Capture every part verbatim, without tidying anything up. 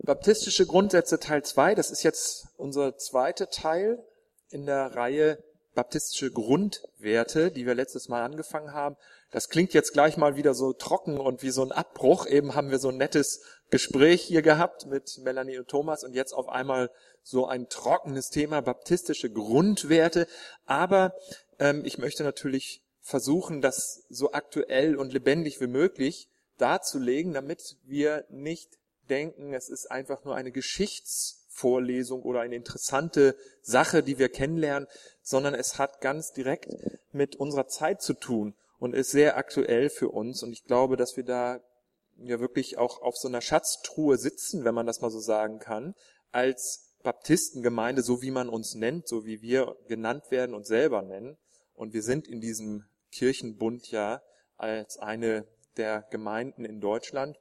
Baptistische Grundsätze Teil zwei, das ist jetzt unser zweiter Teil in der Reihe Baptistische Grundwerte, die wir letztes Mal angefangen haben. Das klingt jetzt gleich mal wieder so trocken und wie so ein Abbruch. Eben haben wir so ein nettes Gespräch hier gehabt mit Melanie und Thomas und jetzt auf einmal so ein trockenes Thema, baptistische Grundwerte. Aber ähm, ich möchte natürlich versuchen, das so aktuell und lebendig wie möglich darzulegen, damit wir nicht denken, es ist einfach nur eine Geschichtsvorlesung oder eine interessante Sache, die wir kennenlernen, sondern es hat ganz direkt mit unserer Zeit zu tun und ist sehr aktuell für uns. Und ich glaube, dass wir da ja wirklich auch auf so einer Schatztruhe sitzen, wenn man das mal so sagen kann, als Baptistengemeinde, so wie man uns nennt, so wie wir genannt werden und selber nennen. Und wir sind in diesem Kirchenbund ja als eine der Gemeinden in Deutschland.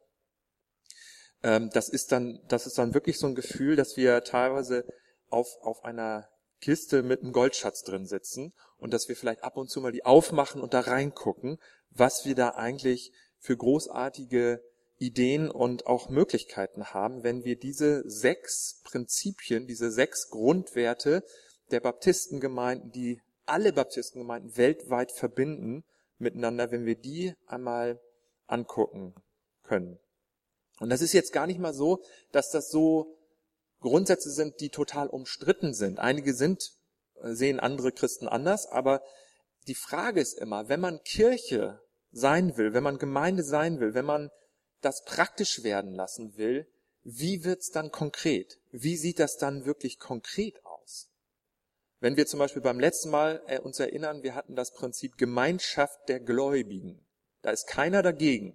Das ist dann, das ist dann wirklich so ein Gefühl, dass wir teilweise auf, auf einer Kiste mit einem Goldschatz drin sitzen und dass wir vielleicht ab und zu mal die aufmachen und da reingucken, was wir da eigentlich für großartige Ideen und auch Möglichkeiten haben, wenn wir diese sechs Prinzipien, diese sechs Grundwerte der Baptistengemeinden, die alle Baptistengemeinden weltweit verbinden miteinander, wenn wir die einmal angucken können. Und das ist jetzt gar nicht mal so, dass das so Grundsätze sind, die total umstritten sind. Einige sind, sehen andere Christen anders, aber die Frage ist immer, wenn man Kirche sein will, wenn man Gemeinde sein will, wenn man das praktisch werden lassen will, wie wird's dann konkret? Wie sieht das dann wirklich konkret aus? Wenn wir zum Beispiel beim letzten Mal uns erinnern, wir hatten das Prinzip Gemeinschaft der Gläubigen. Da ist keiner dagegen.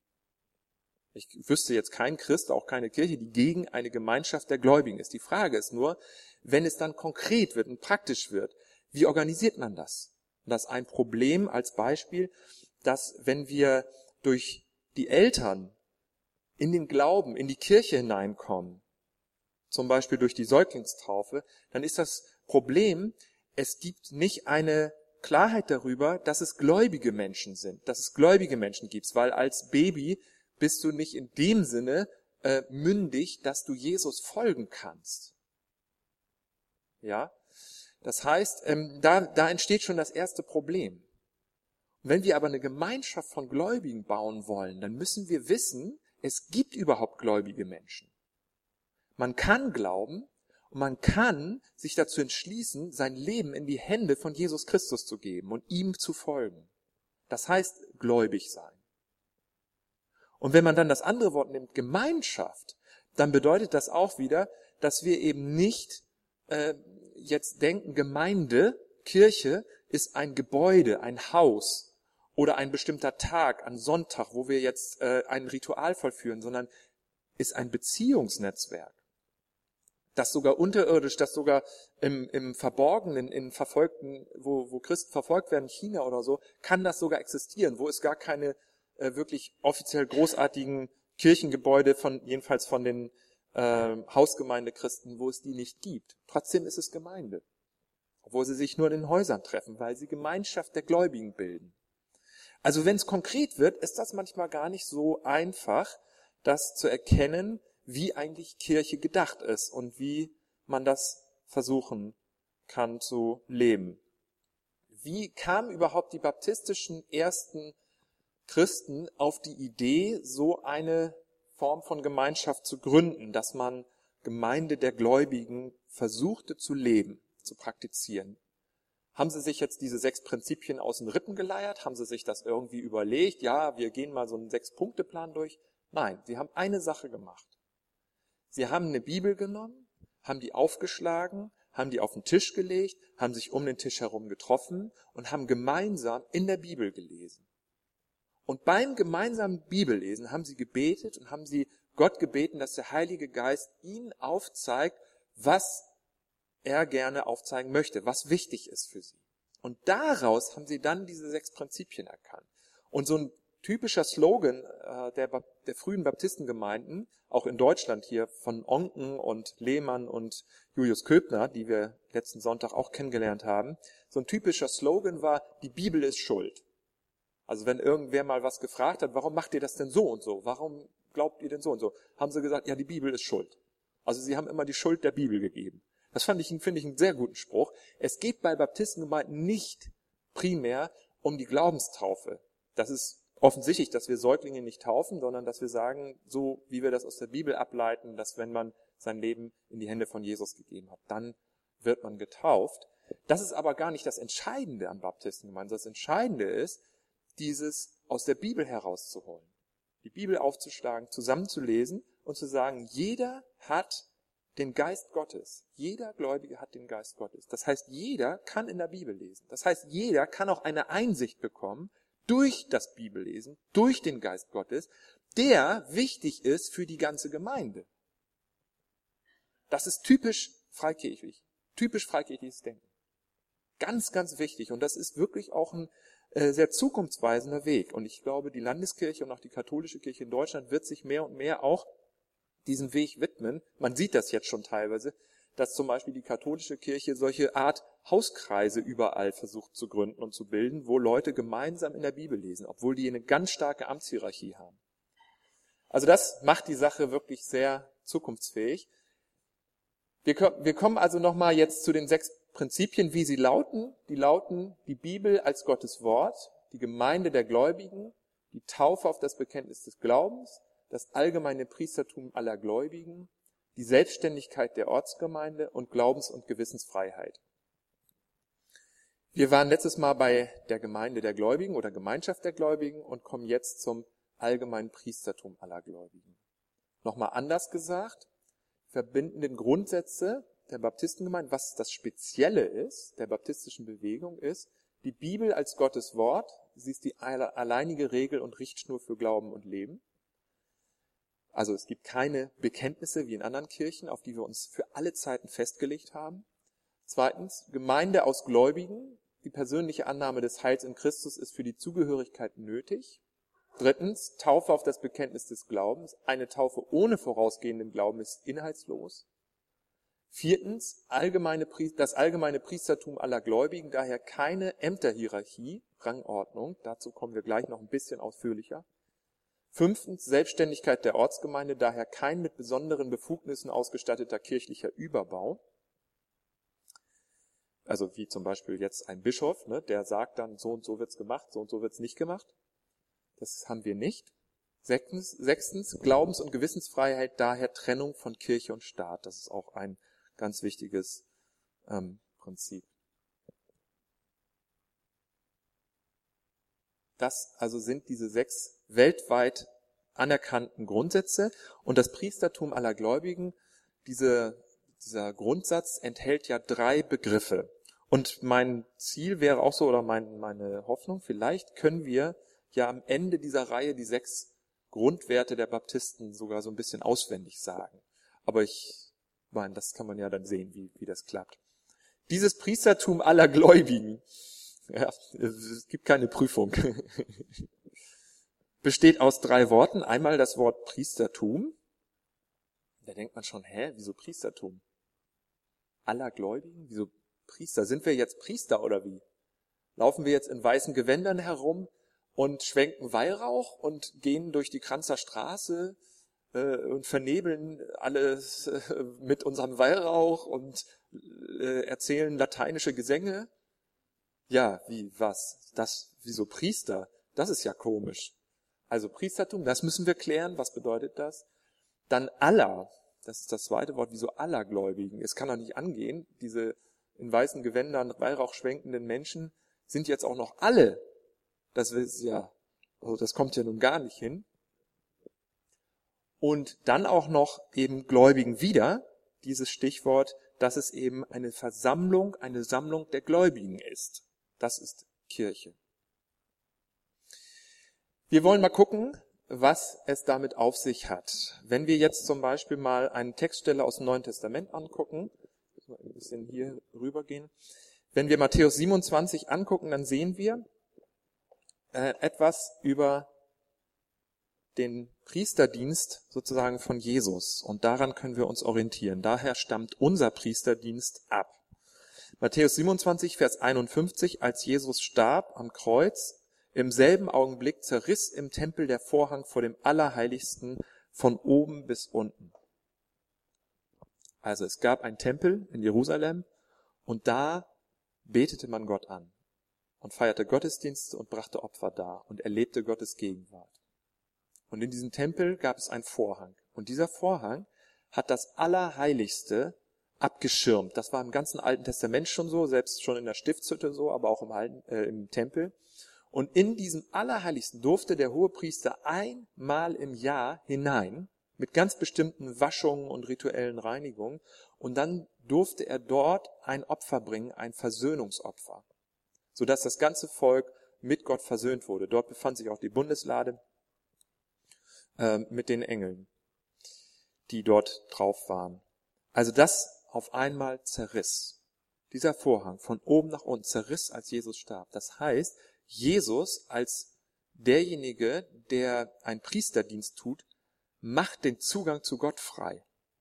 Ich wüsste jetzt kein Christ, auch keine Kirche, die gegen eine Gemeinschaft der Gläubigen ist. Die Frage ist nur, wenn es dann konkret wird und praktisch wird, wie organisiert man das? Und das ist ein Problem als Beispiel, dass wenn wir durch die Eltern in den Glauben, in die Kirche hineinkommen, zum Beispiel durch die Säuglingstaufe, dann ist das Problem, es gibt nicht eine Klarheit darüber, dass es gläubige Menschen sind, dass es gläubige Menschen gibt, weil als Baby bist du nicht in dem Sinne äh, mündig, dass du Jesus folgen kannst. Ja, das heißt, ähm, da, da entsteht schon das erste Problem. Und wenn wir aber eine Gemeinschaft von Gläubigen bauen wollen, dann müssen wir wissen, es gibt überhaupt gläubige Menschen. Man kann glauben und man kann sich dazu entschließen, sein Leben in die Hände von Jesus Christus zu geben und ihm zu folgen. Das heißt, gläubig sein. Und wenn man dann das andere Wort nimmt, Gemeinschaft, dann bedeutet das auch wieder, dass wir eben nicht äh, jetzt denken, Gemeinde, Kirche ist ein Gebäude, ein Haus oder ein bestimmter Tag, ein Sonntag, wo wir jetzt äh, ein Ritual vollführen, sondern ist ein Beziehungsnetzwerk, das sogar unterirdisch, das sogar im, im Verborgenen, in verfolgten, wo, wo Christen verfolgt werden, China oder so, kann das sogar existieren, wo es gar keine wirklich offiziell großartigen Kirchengebäude von, jedenfalls von den äh, Hausgemeindechristen, wo es die nicht gibt. Trotzdem ist es Gemeinde. Obwohl sie sich nur in den Häusern treffen, weil sie Gemeinschaft der Gläubigen bilden. Also wenn es konkret wird, ist das manchmal gar nicht so einfach, das zu erkennen, wie eigentlich Kirche gedacht ist und wie man das versuchen kann zu leben. Wie kamen überhaupt die baptistischen ersten Christen auf die Idee, so eine Form von Gemeinschaft zu gründen, dass man Gemeinde der Gläubigen versuchte zu leben, zu praktizieren? Haben sie sich jetzt diese sechs Prinzipien aus den Rippen geleiert? Haben sie sich das irgendwie überlegt? Ja, wir gehen mal so einen Sechs-Punkte-Plan durch. Nein, sie haben eine Sache gemacht. Sie haben eine Bibel genommen, haben die aufgeschlagen, haben die auf den Tisch gelegt, haben sich um den Tisch herum getroffen und haben gemeinsam in der Bibel gelesen. Und beim gemeinsamen Bibellesen haben sie gebetet und haben sie Gott gebeten, dass der Heilige Geist ihnen aufzeigt, was er gerne aufzeigen möchte, was wichtig ist für sie. Und daraus haben sie dann diese sechs Prinzipien erkannt. Und so ein typischer Slogan äh, der, der frühen Baptistengemeinden, auch in Deutschland hier von Onken und Lehmann und Julius Köbner, die wir letzten Sonntag auch kennengelernt haben, so ein typischer Slogan war, die Bibel ist schuld. Also wenn irgendwer mal was gefragt hat, warum macht ihr das denn so und so? Warum glaubt ihr denn so und so? Haben sie gesagt, ja, die Bibel ist schuld. Also sie haben immer die Schuld der Bibel gegeben. Das fand ich, finde ich einen sehr guten Spruch. Es geht bei Baptistengemeinden nicht primär um die Glaubenstaufe. Das ist offensichtlich, dass wir Säuglinge nicht taufen, sondern dass wir sagen, so wie wir das aus der Bibel ableiten, dass wenn man sein Leben in die Hände von Jesus gegeben hat, dann wird man getauft. Das ist aber gar nicht das Entscheidende an Baptistengemeinden. Das Entscheidende ist, dieses aus der Bibel herauszuholen. Die Bibel aufzuschlagen, zusammenzulesen und zu sagen, jeder hat den Geist Gottes. Jeder Gläubige hat den Geist Gottes. Das heißt, jeder kann in der Bibel lesen. Das heißt, jeder kann auch eine Einsicht bekommen durch das Bibellesen, durch den Geist Gottes, der wichtig ist für die ganze Gemeinde. Das ist typisch freikirchlich, typisch freikirchliches Denken. Ganz, ganz wichtig. Und das ist wirklich auch ein äh, sehr zukunftsweisender Weg. Und ich glaube, die Landeskirche und auch die katholische Kirche in Deutschland wird sich mehr und mehr auch diesem Weg widmen. Man sieht das jetzt schon teilweise, dass zum Beispiel die katholische Kirche solche Art Hauskreise überall versucht zu gründen und zu bilden, wo Leute gemeinsam in der Bibel lesen, obwohl die eine ganz starke Amtshierarchie haben. Also das macht die Sache wirklich sehr zukunftsfähig. Wir, wir kommen also nochmal jetzt zu den sechs Prinzipien, wie sie lauten. Die lauten die Bibel als Gottes Wort, die Gemeinde der Gläubigen, die Taufe auf das Bekenntnis des Glaubens, das allgemeine Priestertum aller Gläubigen, die Selbstständigkeit der Ortsgemeinde und Glaubens- und Gewissensfreiheit. Wir waren letztes Mal bei der Gemeinde der Gläubigen oder Gemeinschaft der Gläubigen und kommen jetzt zum allgemeinen Priestertum aller Gläubigen. Nochmal anders gesagt, verbindenden Grundsätze der Baptistengemeinde, was das Spezielle ist, der baptistischen Bewegung ist, die Bibel als Gottes Wort, sie ist die alleinige Regel und Richtschnur für Glauben und Leben. Also es gibt keine Bekenntnisse wie in anderen Kirchen, auf die wir uns für alle Zeiten festgelegt haben. Zweitens, Gemeinde aus Gläubigen. Die persönliche Annahme des Heils in Christus ist für die Zugehörigkeit nötig. Drittens, Taufe auf das Bekenntnis des Glaubens. Eine Taufe ohne vorausgehenden Glauben ist inhaltslos. Viertens, allgemeine, das allgemeine Priestertum aller Gläubigen, daher keine Ämterhierarchie, Rangordnung. Dazu kommen wir gleich noch ein bisschen ausführlicher. Fünftens, Selbstständigkeit der Ortsgemeinde, daher kein mit besonderen Befugnissen ausgestatteter kirchlicher Überbau. Also wie zum Beispiel jetzt ein Bischof, ne, der sagt dann, so und so wird's gemacht, so und so wird's nicht gemacht. Das haben wir nicht. Sechstens, sechstens, Glaubens- und Gewissensfreiheit, daher Trennung von Kirche und Staat. Das ist auch ein ganz wichtiges ähm, Prinzip. Das also sind diese sechs weltweit anerkannten Grundsätze. Und das Priestertum aller Gläubigen, diese, dieser Grundsatz enthält ja drei Begriffe. Und mein Ziel wäre auch so, oder mein, meine Hoffnung, vielleicht können wir ja am Ende dieser Reihe die sechs Grundwerte der Baptisten sogar so ein bisschen auswendig sagen. Aber ich meine, das kann man ja dann sehen, wie, wie das klappt. Dieses Priestertum aller Gläubigen, ja, es gibt keine Prüfung, besteht aus drei Worten. Einmal das Wort Priestertum. Da denkt man schon, hä, wieso Priestertum? Aller Gläubigen? Wieso Priester? Sind wir jetzt Priester oder wie? Laufen wir jetzt in weißen Gewändern herum und schwenken Weihrauch und gehen durch die Kranzer Straße äh, und vernebeln alles äh, mit unserem Weihrauch und äh, erzählen lateinische Gesänge? Ja, wie, was? Das, wieso Priester? Das ist ja komisch. Also Priestertum, das müssen wir klären. Was bedeutet das? Dann aller, das ist das zweite Wort, wieso aller Gläubigen. Es kann doch nicht angehen, diese in weißen Gewändern Weihrauch schwenkenden Menschen sind jetzt auch noch alle. Das ist ja, also das kommt ja nun gar nicht hin. Und dann auch noch eben Gläubigen wieder, dieses Stichwort, dass es eben eine Versammlung, eine Sammlung der Gläubigen ist. Das ist Kirche. Wir wollen mal gucken, was es damit auf sich hat. Wenn wir jetzt zum Beispiel mal eine Textstelle aus dem Neuen Testament angucken, mal ein bisschen hier rübergehen. Wenn wir Matthäus siebenundzwanzig angucken, dann sehen wir äh, etwas über den Priesterdienst sozusagen von Jesus. Und daran können wir uns orientieren. Daher stammt unser Priesterdienst ab. Matthäus siebenundzwanzig, Vers einundfünfzig, als Jesus starb am Kreuz, Im selben Augenblick zerriss im Tempel der Vorhang vor dem Allerheiligsten von oben bis unten. Also es gab einen Tempel in Jerusalem und da betete man Gott an und feierte Gottesdienste und brachte Opfer dar und erlebte Gottes Gegenwart. Und in diesem Tempel gab es einen Vorhang. Und dieser Vorhang hat das Allerheiligste abgeschirmt. Das war im ganzen Alten Testament schon so, selbst schon in der Stiftshütte so, aber auch im, Alten, äh, im Tempel. Und in diesem Allerheiligsten durfte der Hohepriester einmal im Jahr hinein, mit ganz bestimmten Waschungen und rituellen Reinigungen. Und dann durfte er dort ein Opfer bringen, ein Versöhnungsopfer, sodass das ganze Volk mit Gott versöhnt wurde. Dort befand sich auch die Bundeslade äh, mit den Engeln, die dort drauf waren. Also das auf einmal zerriss. Dieser Vorhang von oben nach unten zerriss, als Jesus starb. Das heißt, Jesus als derjenige, der einen Priesterdienst tut, macht den Zugang zu Gott frei.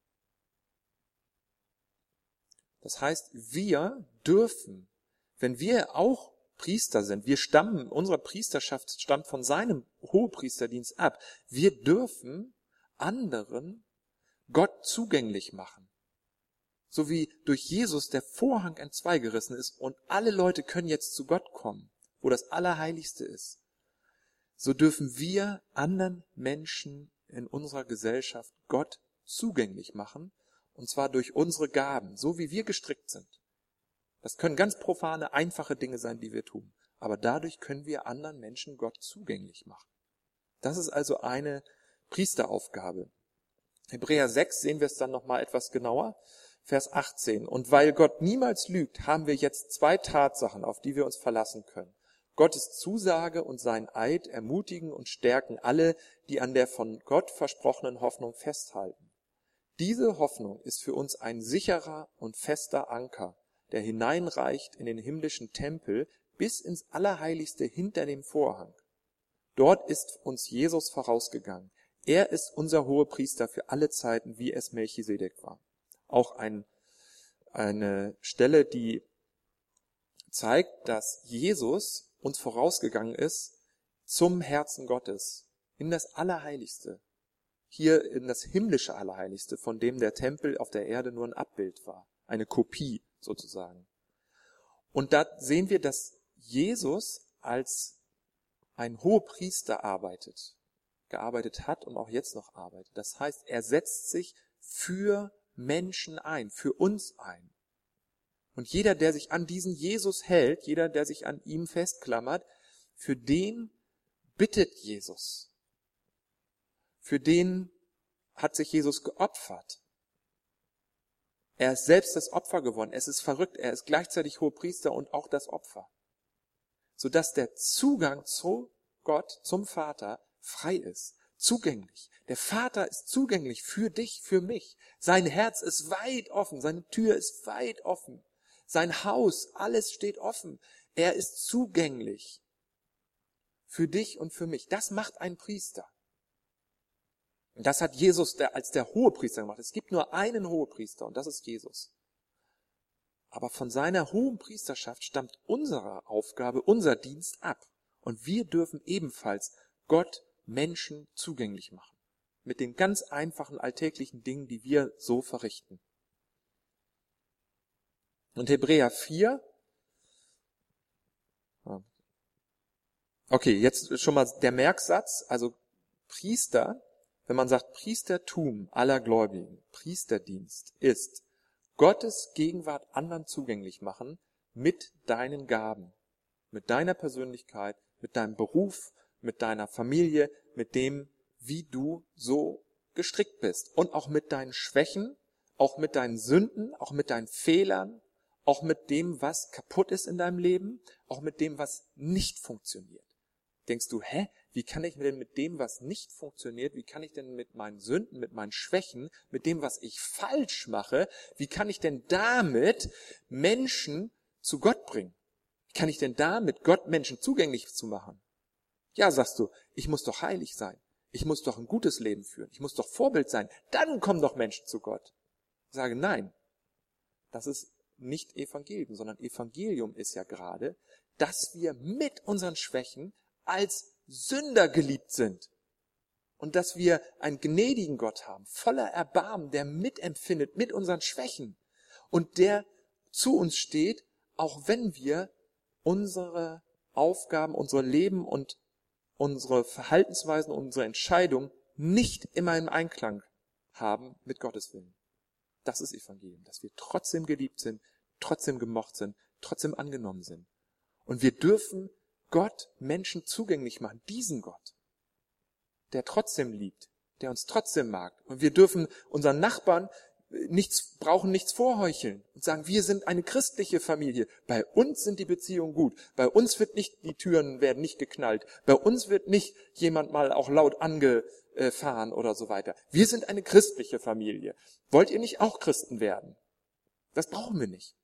Das heißt, wir dürfen, wenn wir auch Priester sind, wir stammen, unsere Priesterschaft stammt von seinem Hohepriesterdienst ab, wir dürfen anderen Gott zugänglich machen. So wie durch Jesus der Vorhang entzweigerissen ist und alle Leute können jetzt zu Gott kommen, wo das Allerheiligste ist, so dürfen wir anderen Menschen in unserer Gesellschaft Gott zugänglich machen, und zwar durch unsere Gaben, so wie wir gestrickt sind. Das können ganz profane, einfache Dinge sein, die wir tun, aber dadurch können wir anderen Menschen Gott zugänglich machen. Das ist also eine Priesteraufgabe. Hebräer sechs sehen wir es dann nochmal etwas genauer. Vers achtzehn. Und weil Gott niemals lügt, haben wir jetzt zwei Tatsachen, auf die wir uns verlassen können. Gottes Zusage und sein Eid ermutigen und stärken alle, die an der von Gott versprochenen Hoffnung festhalten. Diese Hoffnung ist für uns ein sicherer und fester Anker, der hineinreicht in den himmlischen Tempel bis ins Allerheiligste hinter dem Vorhang. Dort ist uns Jesus vorausgegangen. Er ist unser Hohepriester für alle Zeiten, wie es Melchisedek war. Auch ein, eine Stelle, die zeigt, dass Jesus uns vorausgegangen ist zum Herzen Gottes, in das Allerheiligste, hier in das himmlische Allerheiligste, von dem der Tempel auf der Erde nur ein Abbild war, eine Kopie sozusagen. Und da sehen wir, dass Jesus als ein Hohepriester arbeitet, gearbeitet hat und auch jetzt noch arbeitet. Das heißt, er setzt sich für Menschen ein, für uns ein. Und jeder, der sich an diesen Jesus hält, jeder, der sich an ihm festklammert, für den bittet Jesus. Für den hat sich Jesus geopfert. Er ist selbst das Opfer geworden. Es ist verrückt. Er ist gleichzeitig Hohepriester und auch das Opfer. Sodass der Zugang zu Gott, zum Vater, frei ist. Zugänglich. Der Vater ist zugänglich für dich, für mich. Sein Herz ist weit offen. Seine Tür ist weit offen. Sein Haus, alles steht offen. Er ist zugänglich für dich und für mich. Das macht ein Priester. Und das hat Jesus als der Hohepriester gemacht. Es gibt nur einen Hohepriester und das ist Jesus. Aber von seiner hohen Priesterschaft stammt unsere Aufgabe, unser Dienst ab. Und wir dürfen ebenfalls Gott Menschen zugänglich machen. Mit den ganz einfachen alltäglichen Dingen, die wir so verrichten. Und Hebräer vier. Okay, jetzt schon mal der Merksatz. Also Priester, wenn man sagt Priestertum aller Gläubigen, Priesterdienst ist Gottes Gegenwart anderen zugänglich machen mit deinen Gaben, mit deiner Persönlichkeit, mit deinem Beruf, mit deiner Familie, mit dem, wie du so gestrickt bist. Und auch mit deinen Schwächen, auch mit deinen Sünden, auch mit deinen Fehlern, auch mit dem, was kaputt ist in deinem Leben, auch mit dem, was nicht funktioniert. Denkst du, hä, wie kann ich denn mit dem, was nicht funktioniert, wie kann ich denn mit meinen Sünden, mit meinen Schwächen, mit dem, was ich falsch mache, wie kann ich denn damit Menschen zu Gott bringen? Wie kann ich denn damit Gott Menschen zugänglich zu machen? Ja, sagst du, ich muss doch heilig sein. Ich muss doch ein gutes Leben führen. Ich muss doch Vorbild sein. Dann kommen doch Menschen zu Gott. Ich sage, nein, das ist nicht Evangelium, sondern Evangelium ist ja gerade, dass wir mit unseren Schwächen als Sünder geliebt sind. Und dass wir einen gnädigen Gott haben, voller Erbarmen, der mitempfindet mit unseren Schwächen und der zu uns steht, auch wenn wir unsere Aufgaben, unser Leben und unsere Verhaltensweisen, unsere Entscheidungen nicht immer im Einklang haben mit Gottes Willen. Das ist Evangelium, dass wir trotzdem geliebt sind, trotzdem gemocht sind, trotzdem angenommen sind. Und wir dürfen Gott Menschen zugänglich machen, diesen Gott, der trotzdem liebt, der uns trotzdem mag. Und wir dürfen unseren Nachbarn nichts, brauchen nichts vorheucheln und sagen, wir sind eine christliche Familie. Bei uns sind die Beziehungen gut. Bei uns wird nicht, die Türen werden nicht geknallt. Bei uns wird nicht jemand mal auch laut angefahren oder so weiter. Wir sind eine christliche Familie. Wollt ihr nicht auch Christen werden? Das brauchen wir nicht.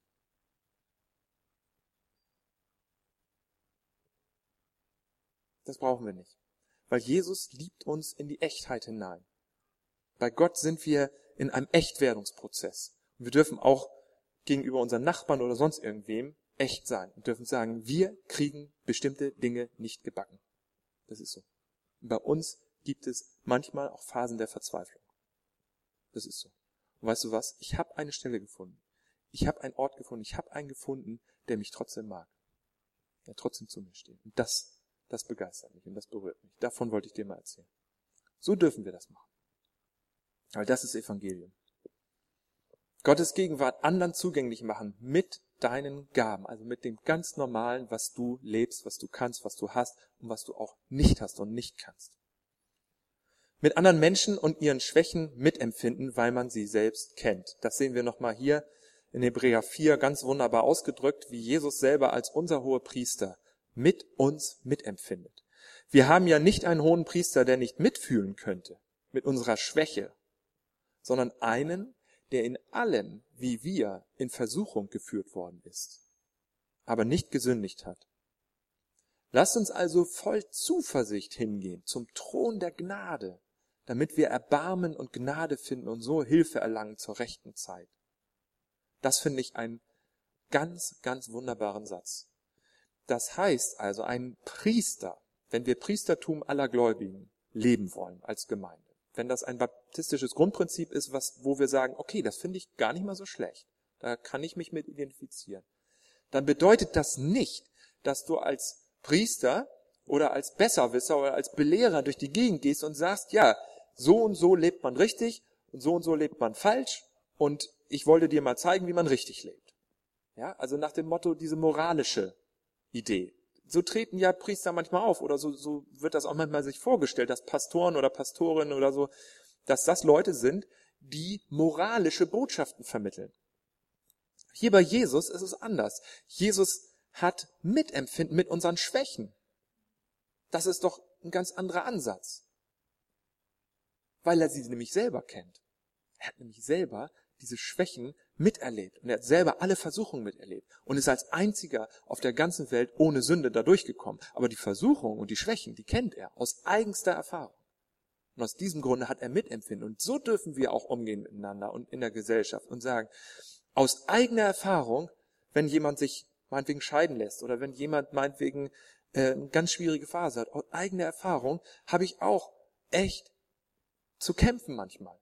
Das brauchen wir nicht. Weil Jesus liebt uns in die Echtheit hinein. Bei Gott sind wir in einem Echtwerdungsprozess. Und wir dürfen auch gegenüber unseren Nachbarn oder sonst irgendwem echt sein. Und dürfen sagen, wir kriegen bestimmte Dinge nicht gebacken. Das ist so. Und bei uns gibt es manchmal auch Phasen der Verzweiflung. Das ist so. Und weißt du was? Ich habe eine Stelle gefunden. Ich habe einen Ort gefunden. Ich habe einen gefunden, der mich trotzdem mag. Der trotzdem zu mir steht. Und das Das begeistert mich und das berührt mich. Davon wollte ich dir mal erzählen. So dürfen wir das machen. Weil das ist Evangelium. Gottes Gegenwart anderen zugänglich machen mit deinen Gaben, also mit dem ganz Normalen, was du lebst, was du kannst, was du hast und was du auch nicht hast und nicht kannst. Mit anderen Menschen und ihren Schwächen mitempfinden, weil man sie selbst kennt. Das sehen wir nochmal hier in Hebräer vier ganz wunderbar ausgedrückt, wie Jesus selber als unser Hohepriester mit uns mitempfindet. Wir haben ja nicht einen hohen Priester, der nicht mitfühlen könnte mit unserer Schwäche, sondern einen, der in allem, wie wir, in Versuchung geführt worden ist, aber nicht gesündigt hat. Lasst uns also voll Zuversicht hingehen zum Thron der Gnade, damit wir Erbarmen und Gnade finden und so Hilfe erlangen zur rechten Zeit. Das finde ich einen ganz, ganz wunderbaren Satz. Das heißt also, ein Priester, wenn wir Priestertum aller Gläubigen leben wollen als Gemeinde, wenn das ein baptistisches Grundprinzip ist, was, wo wir sagen, okay, das finde ich gar nicht mal so schlecht, da kann ich mich mit identifizieren, dann bedeutet das nicht, dass du als Priester oder als Besserwisser oder als Belehrer durch die Gegend gehst und sagst, ja, so und so lebt man richtig und so und so lebt man falsch und ich wollte dir mal zeigen, wie man richtig lebt. Ja, also nach dem Motto, diese moralische Idee. So treten ja Priester manchmal auf oder so, so wird das auch manchmal sich vorgestellt, dass Pastoren oder Pastorinnen oder so, dass das Leute sind, die moralische Botschaften vermitteln. Hier bei Jesus ist es anders. Jesus hat Mitempfinden mit unseren Schwächen. Das ist doch ein ganz anderer Ansatz. Weil er sie nämlich selber kennt. Er hat nämlich selber diese Schwächen miterlebt. Und er hat selber alle Versuchungen miterlebt. Und ist als einziger auf der ganzen Welt ohne Sünde da durchgekommen. Aber die Versuchungen und die Schwächen, die kennt er aus eigenster Erfahrung. Und aus diesem Grunde hat er Mitempfinden. Und so dürfen wir auch umgehen miteinander und in der Gesellschaft und sagen, aus eigener Erfahrung, wenn jemand sich meinetwegen scheiden lässt oder wenn jemand meinetwegen äh, eine ganz schwierige Phase hat, aus eigener Erfahrung habe ich auch echt zu kämpfen manchmal.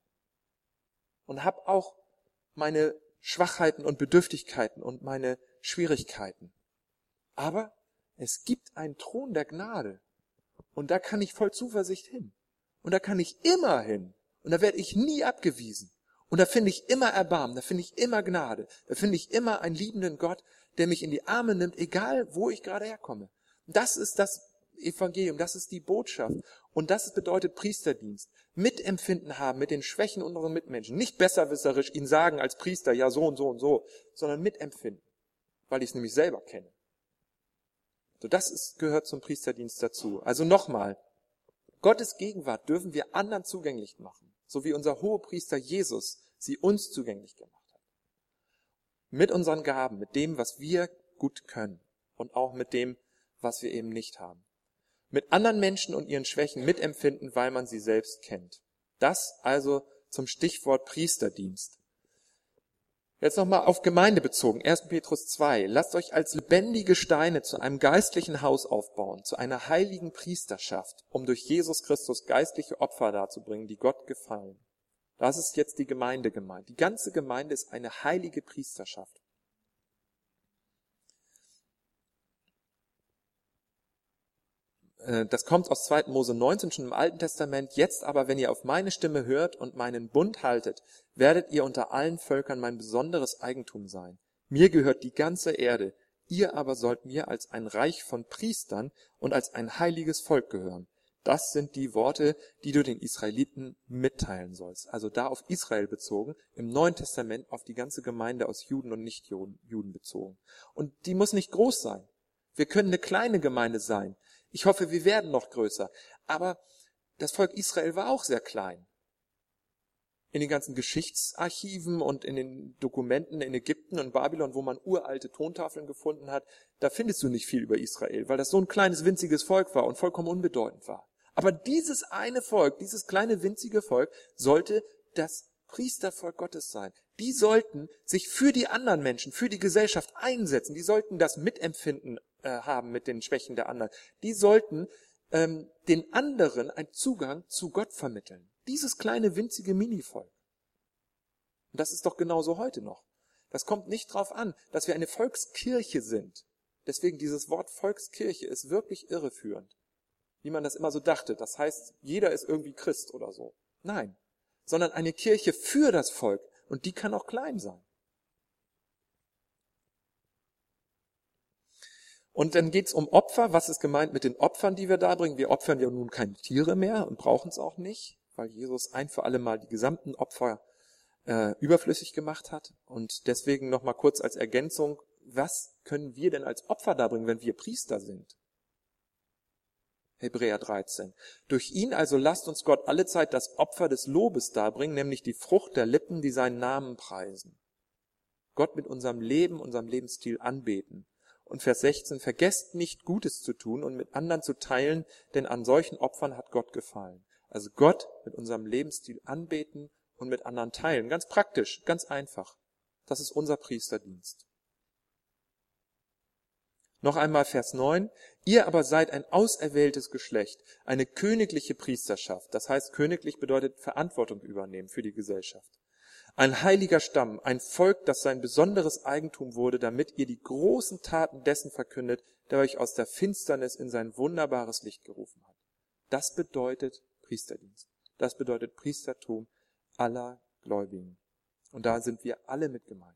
Und habe auch meine Schwachheiten und Bedürftigkeiten und meine Schwierigkeiten. Aber es gibt einen Thron der Gnade. Und da kann ich voll Zuversicht hin. Und da kann ich immer hin. Und da werde ich nie abgewiesen. Und da finde ich immer Erbarmen, da finde ich immer Gnade. Da finde ich immer einen liebenden Gott, der mich in die Arme nimmt, egal wo ich gerade herkomme. Das ist das Evangelium, das ist die Botschaft. Und das bedeutet Priesterdienst. Mitempfinden haben mit den Schwächen unserer Mitmenschen. Nicht besserwisserisch ihnen sagen als Priester, ja so und so und so, sondern mitempfinden, weil ich es nämlich selber kenne. So, das ist, gehört zum Priesterdienst dazu. Also nochmal, Gottes Gegenwart dürfen wir anderen zugänglich machen, so wie unser Hohepriester Jesus sie uns zugänglich gemacht hat. Mit unseren Gaben, mit dem, was wir gut können und auch mit dem, was wir eben nicht haben. Mit anderen Menschen und ihren Schwächen mitempfinden, weil man sie selbst kennt. Das also zum Stichwort Priesterdienst. Jetzt nochmal auf Gemeinde bezogen. erster Petrus zwei. Lasst euch als lebendige Steine zu einem geistlichen Haus aufbauen, zu einer heiligen Priesterschaft, um durch Jesus Christus geistliche Opfer darzubringen, die Gott gefallen. Das ist jetzt die Gemeinde gemeint. Die ganze Gemeinde ist eine heilige Priesterschaft. Das kommt aus zweiter Mose neunzehn, schon im Alten Testament. Jetzt aber, wenn ihr auf meine Stimme hört und meinen Bund haltet, werdet ihr unter allen Völkern mein besonderes Eigentum sein. Mir gehört die ganze Erde. Ihr aber sollt mir als ein Reich von Priestern und als ein heiliges Volk gehören. Das sind die Worte, die du den Israeliten mitteilen sollst. Also da auf Israel bezogen, im Neuen Testament auf die ganze Gemeinde aus Juden und Nichtjuden bezogen. Und die muss nicht groß sein. Wir können eine kleine Gemeinde sein. Ich hoffe, wir werden noch größer. Aber das Volk Israel war auch sehr klein. In den ganzen Geschichtsarchiven und in den Dokumenten in Ägypten und Babylon, wo man uralte Tontafeln gefunden hat, da findest du nicht viel über Israel, weil das so ein kleines, winziges Volk war und vollkommen unbedeutend war. Aber dieses eine Volk, dieses kleine, winzige Volk, sollte das Priestervolk Gottes sein. Die sollten sich für die anderen Menschen, für die Gesellschaft einsetzen. Die sollten das Mitempfinden äh, haben mit den Schwächen der anderen. Die sollten ähm, den anderen einen Zugang zu Gott vermitteln. Dieses kleine, winzige Minivolk. Und das ist doch genauso heute noch. Das kommt nicht drauf an, dass wir eine Volkskirche sind. Deswegen dieses Wort Volkskirche ist wirklich irreführend. Wie man das immer so dachte. Das heißt, jeder ist irgendwie Christ oder so. Nein. Sondern eine Kirche für das Volk. Und die kann auch klein sein. Und dann geht's um Opfer. Was ist gemeint mit den Opfern, die wir da bringen? Wir opfern ja nun keine Tiere mehr und brauchen es auch nicht, weil Jesus ein für alle Mal die gesamten Opfer äh, überflüssig gemacht hat. Und deswegen nochmal kurz als Ergänzung, was können wir denn als Opfer darbringen, wenn wir Priester sind? Hebräer dreizehn. Durch ihn also lasst uns Gott allezeit das Opfer des Lobes darbringen, nämlich die Frucht der Lippen, die seinen Namen preisen. Gott mit unserem Leben, unserem Lebensstil anbeten. Und Vers sechzehn, vergesst nicht, Gutes zu tun und mit anderen zu teilen, denn an solchen Opfern hat Gott gefallen. Also Gott mit unserem Lebensstil anbeten und mit anderen teilen. Ganz praktisch, ganz einfach. Das ist unser Priesterdienst. Noch einmal Vers neun. Ihr aber seid ein auserwähltes Geschlecht, eine königliche Priesterschaft. Das heißt, königlich bedeutet Verantwortung übernehmen für die Gesellschaft. Ein heiliger Stamm, ein Volk, das sein besonderes Eigentum wurde, damit ihr die großen Taten dessen verkündet, der euch aus der Finsternis in sein wunderbares Licht gerufen hat. Das bedeutet Priesterdienst. Das bedeutet Priestertum aller Gläubigen. Und da sind wir alle mit gemeint.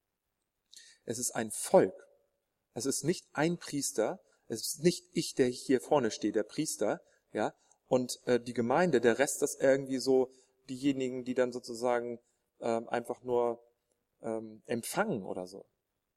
Es ist ein Volk. Es ist nicht ein Priester, es ist nicht ich, der hier vorne steht, der Priester, ja, und äh, die Gemeinde, der Rest ist irgendwie so diejenigen, die dann sozusagen ähm, einfach nur ähm, empfangen oder so.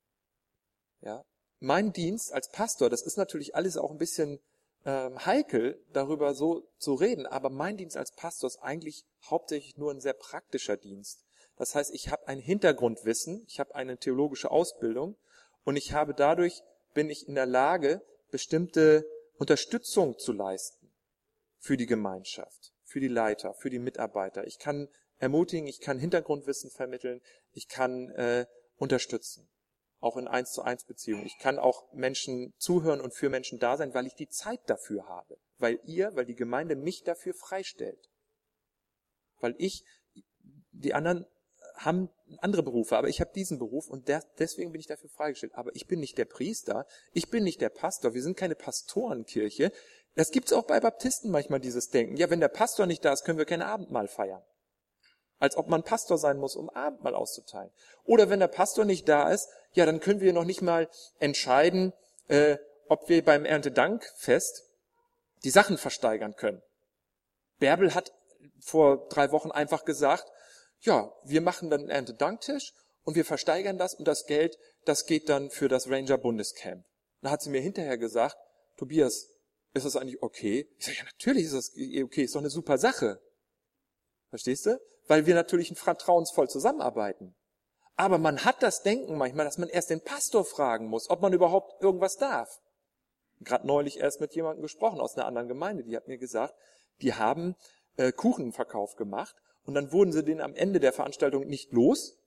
Ja, mein Dienst als Pastor, das ist natürlich alles auch ein bisschen ähm, heikel, darüber so zu reden, aber mein Dienst als Pastor ist eigentlich hauptsächlich nur ein sehr praktischer Dienst. Das heißt, ich habe ein Hintergrundwissen, ich habe eine theologische Ausbildung, und ich habe dadurch, bin ich in der Lage, bestimmte Unterstützung zu leisten für die Gemeinschaft, für die Leiter, für die Mitarbeiter. Ich kann ermutigen, ich kann Hintergrundwissen vermitteln, ich kann äh, unterstützen, auch in eins zu eins Beziehungen. Ich kann auch Menschen zuhören und für Menschen da sein, weil ich die Zeit dafür habe, weil ihr, weil die Gemeinde mich dafür freistellt, weil ich, die anderen haben andere Berufe, aber ich habe diesen Beruf und der, deswegen bin ich dafür freigestellt. Aber ich bin nicht der Priester, ich bin nicht der Pastor, wir sind keine Pastorenkirche. Das gibt's auch bei Baptisten manchmal, dieses Denken. Ja, wenn der Pastor nicht da ist, können wir kein Abendmahl feiern. Als ob man Pastor sein muss, um Abendmahl auszuteilen. Oder wenn der Pastor nicht da ist, ja, dann können wir noch nicht mal entscheiden, äh, ob wir beim Erntedankfest die Sachen versteigern können. Bärbel hat vor drei Wochen einfach gesagt, ja, wir machen dann einen Erntedanktisch und wir versteigern das und das Geld, das geht dann für das Ranger Bundescamp. Da hat sie mir hinterher gesagt, Tobias, ist das eigentlich okay? Ich sage, ja, natürlich ist das okay, ist doch eine super Sache. Verstehst du? Weil wir natürlich vertrauensvoll zusammenarbeiten. Aber man hat das Denken manchmal, dass man erst den Pastor fragen muss, ob man überhaupt irgendwas darf. Gerade neulich erst mit jemandem gesprochen aus einer anderen Gemeinde, die hat mir gesagt, die haben äh, Kuchenverkauf gemacht. Und dann wurden sie den am Ende der Veranstaltung nicht los. Und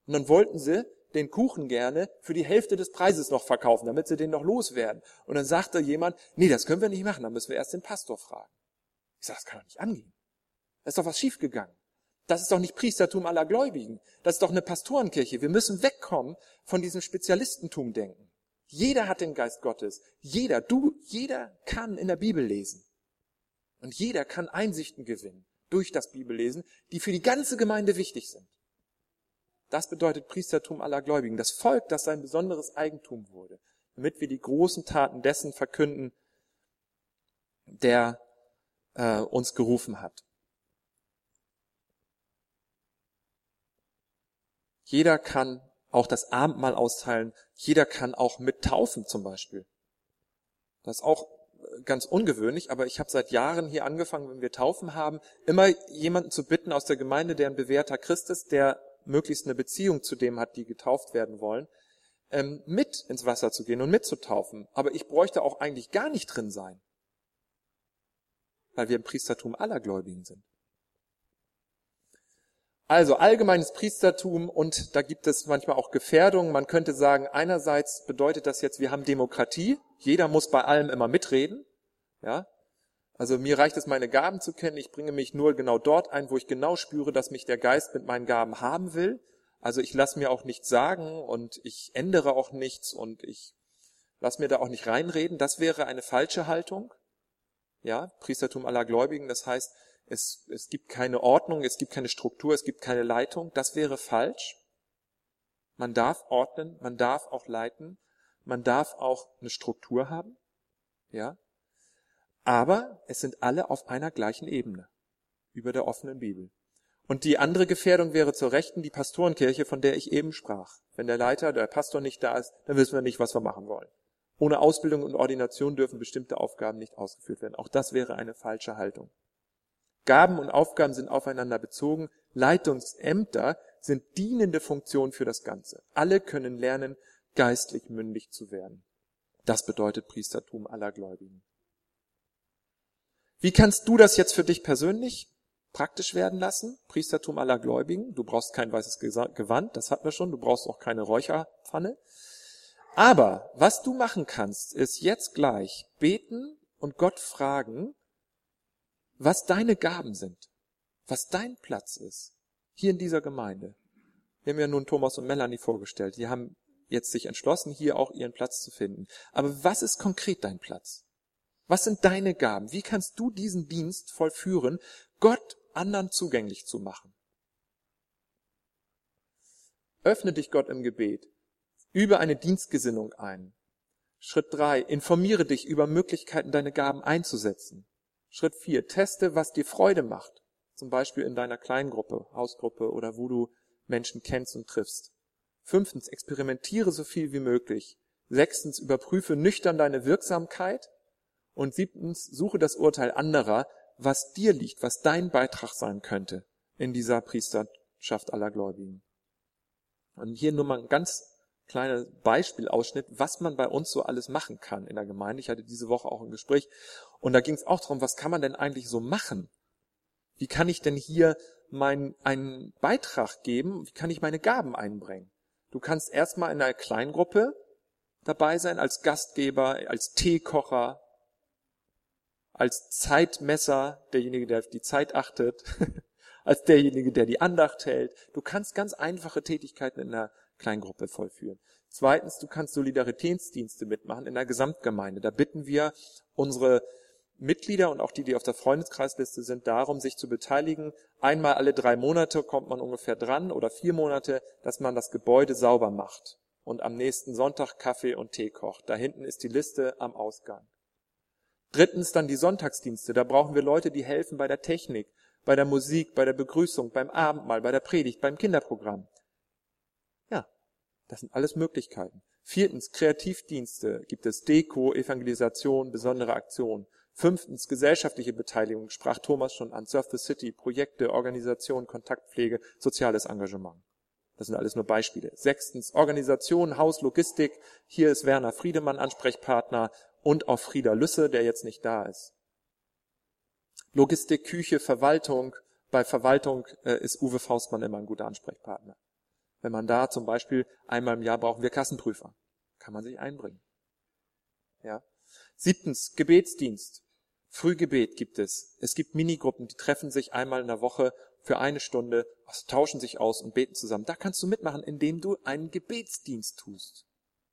Und dann wollten sie den Kuchen gerne für die Hälfte des Preises noch verkaufen, damit sie den noch loswerden. Und dann sagte jemand, nee, das können wir nicht machen, dann müssen wir erst den Pastor fragen. Ich sage, das kann doch nicht angehen. Da ist doch was schiefgegangen. Das ist doch nicht Priestertum aller Gläubigen. Das ist doch eine Pastorenkirche. Wir müssen wegkommen von diesem Spezialistentum-Denken. Jeder hat den Geist Gottes. Jeder, du, jeder kann in der Bibel lesen. Und jeder kann Einsichten gewinnen durch das Bibellesen, die für die ganze Gemeinde wichtig sind. Das bedeutet Priestertum aller Gläubigen. Das Volk, das sein besonderes Eigentum wurde, damit wir die großen Taten dessen verkünden, der äh, uns gerufen hat. Jeder kann auch das Abendmahl austeilen. Jeder kann auch mit taufen zum Beispiel. Das ist auch ganz ungewöhnlich, aber ich habe seit Jahren hier angefangen, wenn wir Taufen haben, immer jemanden zu bitten aus der Gemeinde, der ein bewährter Christ ist, der möglichst eine Beziehung zu dem hat, die getauft werden wollen, ähm, mit ins Wasser zu gehen und mitzutaufen. Aber ich bräuchte auch eigentlich gar nicht drin sein, weil wir im Priestertum aller Gläubigen sind. Also allgemeines Priestertum, und da gibt es manchmal auch Gefährdungen. Man könnte sagen, einerseits bedeutet das jetzt, wir haben Demokratie. Jeder muss bei allem immer mitreden. Ja, also mir reicht es, meine Gaben zu kennen. Ich bringe mich nur genau dort ein, wo ich genau spüre, dass mich der Geist mit meinen Gaben haben will. Also ich lasse mir auch nichts sagen und ich ändere auch nichts und ich lasse mir da auch nicht reinreden. Das wäre eine falsche Haltung. Ja, Priestertum aller Gläubigen, das heißt, Es, es gibt keine Ordnung, es gibt keine Struktur, es gibt keine Leitung. Das wäre falsch. Man darf ordnen, man darf auch leiten, man darf auch eine Struktur haben. Ja. Aber es sind alle auf einer gleichen Ebene, über der offenen Bibel. Und die andere Gefährdung wäre zur Rechten die Pastorenkirche, von der ich eben sprach. Wenn der Leiter, der Pastor nicht da ist, dann wissen wir nicht, was wir machen wollen. Ohne Ausbildung und Ordination dürfen bestimmte Aufgaben nicht ausgeführt werden. Auch das wäre eine falsche Haltung. Gaben und Aufgaben sind aufeinander bezogen. Leitungsämter sind dienende Funktionen für das Ganze. Alle können lernen, geistlich mündig zu werden. Das bedeutet Priestertum aller Gläubigen. Wie kannst du das jetzt für dich persönlich praktisch werden lassen? Priestertum aller Gläubigen. Du brauchst kein weißes Gewand, das hatten wir schon. Du brauchst auch keine Räucherpfanne. Aber was du machen kannst, ist jetzt gleich beten und Gott fragen, was deine Gaben sind, was dein Platz ist, hier in dieser Gemeinde. Wir haben ja nun Thomas und Melanie vorgestellt. Die haben jetzt sich entschlossen, hier auch ihren Platz zu finden. Aber was ist konkret dein Platz? Was sind deine Gaben? Wie kannst du diesen Dienst vollführen, Gott anderen zugänglich zu machen? Öffne dich Gott im Gebet. Übe eine Dienstgesinnung ein. Schritt drei. Informiere dich über Möglichkeiten, deine Gaben einzusetzen. Schritt vier, teste, was dir Freude macht. Zum Beispiel in deiner Kleingruppe, Hausgruppe oder wo du Menschen kennst und triffst. Fünftens, experimentiere so viel wie möglich. Sechstens, überprüfe nüchtern deine Wirksamkeit. Und siebtens, suche das Urteil anderer, was dir liegt, was dein Beitrag sein könnte in dieser Priesterschaft aller Gläubigen. Und hier nur mal ein ganz kleiner Beispielausschnitt, was man bei uns so alles machen kann in der Gemeinde. Ich hatte diese Woche auch ein Gespräch und da ging es auch darum, was kann man denn eigentlich so machen? Wie kann ich denn hier meinen einen Beitrag geben? Wie kann ich meine Gaben einbringen? Du kannst erstmal in einer Kleingruppe dabei sein, als Gastgeber, als Teekocher, als Zeitmesser, derjenige, der auf die Zeit achtet, als derjenige, der die Andacht hält. Du kannst ganz einfache Tätigkeiten in der Kleingruppe vollführen. Zweitens, du kannst Solidaritätsdienste mitmachen in der Gesamtgemeinde. Da bitten wir unsere Mitglieder und auch die, die auf der Freundeskreisliste sind, darum, sich zu beteiligen. Einmal alle drei Monate kommt man ungefähr dran oder vier Monate, dass man das Gebäude sauber macht und am nächsten Sonntag Kaffee und Tee kocht. Da hinten ist die Liste am Ausgang. Drittens dann die Sonntagsdienste. Da brauchen wir Leute, die helfen bei der Technik, bei der Musik, bei der Begrüßung, beim Abendmahl, bei der Predigt, beim Kinderprogramm. Ja, das sind alles Möglichkeiten. Viertens, Kreativdienste gibt es, Deko, Evangelisation, besondere Aktionen. Fünftens, gesellschaftliche Beteiligung, sprach Thomas schon an, Surf the City, Projekte, Organisation, Kontaktpflege, soziales Engagement. Das sind alles nur Beispiele. Sechstens, Organisation, Haus, Logistik. Hier ist Werner Friedemann Ansprechpartner und auch Frieda Lüsse, der jetzt nicht da ist. Logistik, Küche, Verwaltung. Bei Verwaltung äh, ist Uwe Faustmann immer ein guter Ansprechpartner. Wenn man da zum Beispiel einmal im Jahr brauchen wir Kassenprüfer, kann man sich einbringen. Ja. Siebtens, Gebetsdienst. Frühgebet gibt es. Es gibt Minigruppen, die treffen sich einmal in der Woche für eine Stunde, tauschen sich aus und beten zusammen. Da kannst du mitmachen, indem du einen Gebetsdienst tust.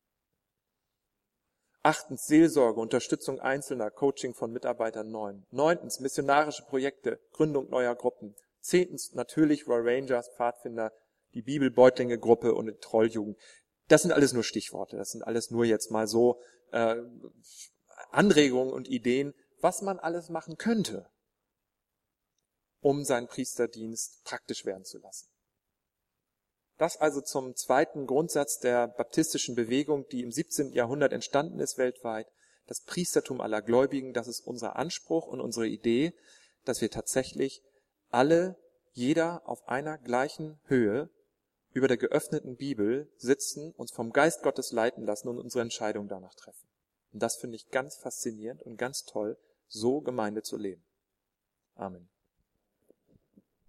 Achtens, Seelsorge, Unterstützung Einzelner, Coaching von Mitarbeitern neun. Neuntens, missionarische Projekte, Gründung neuer Gruppen. Zehntens, natürlich Royal Rangers, Pfadfinder, die Bibelbeutlinge-Gruppe und die Trolljugend. Das sind alles nur Stichworte, das sind alles nur jetzt mal so äh, Anregungen und Ideen, was man alles machen könnte, um seinen Priesterdienst praktisch werden zu lassen. Das also zum zweiten Grundsatz der baptistischen Bewegung, die im siebzehnten Jahrhundert entstanden ist weltweit. Das Priestertum aller Gläubigen, das ist unser Anspruch und unsere Idee, dass wir tatsächlich alle, jeder auf einer gleichen Höhe über der geöffneten Bibel sitzen, uns vom Geist Gottes leiten lassen und unsere Entscheidung danach treffen. Und das finde ich ganz faszinierend und ganz toll, so Gemeinde zu leben. Amen.